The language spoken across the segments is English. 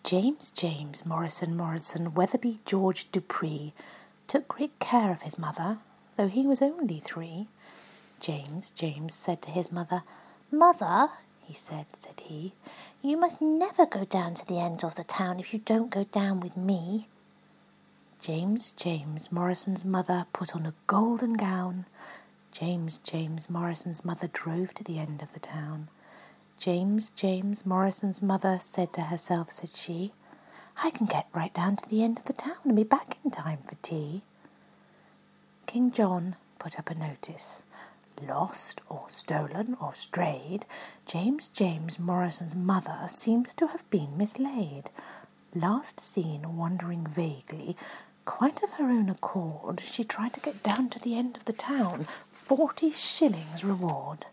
James Morrison, Weatherby George Dupree, took great care of his mother, though he was only 3. James said to his mother, "Mother," he said he, "you must never go down to the end of the town if you don't go down with me." James Morrison's mother put on a golden gown. James Morrison's mother drove to the end of the town. James Morrison's mother said to herself, said she, "I can get right down to the end of the town and be back in time for tea." King John put up a notice. Lost or stolen or strayed, James Morrison's mother seems to have been mislaid. Last seen wandering vaguely, quite of her own accord, she tried to get down to the end of the town. 40 shillings reward.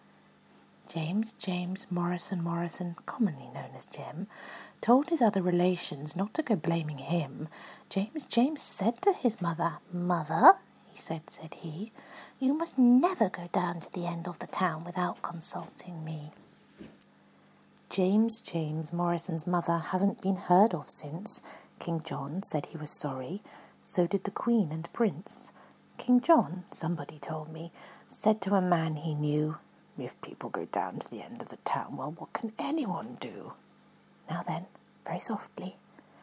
James Morrison, commonly known as Jem, told his other relations not to go blaming him. James said to his mother, "Mother," he said he, "you must never go down to the end of the town without consulting me." James Morrison's mother hasn't been heard of since. King John said he was sorry. So did the Queen and Prince. King John, somebody told me, said to a man he knew, "If people go down to the end of the town, well, what can anyone do?" Now then, very softly,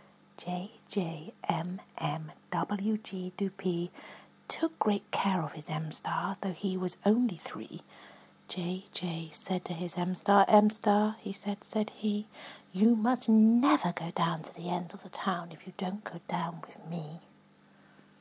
JMMWG Dupree took great care of his M-Star, though he was only 3. JJ said to his M-Star, he said he, "You must never go down to the end of the town if you don't go down with me."